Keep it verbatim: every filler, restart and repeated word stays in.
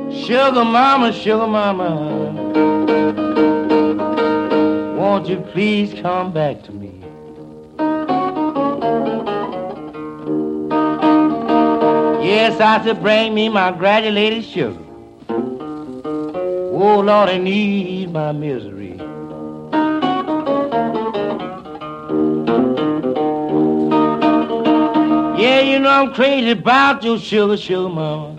Sugar mama, sugar mama, won't you please come back to me? Yes, I said bring me my granulated sugar. Oh, Lord, I need my misery. Yeah, you know I'm crazy about your sugar, sugar mama.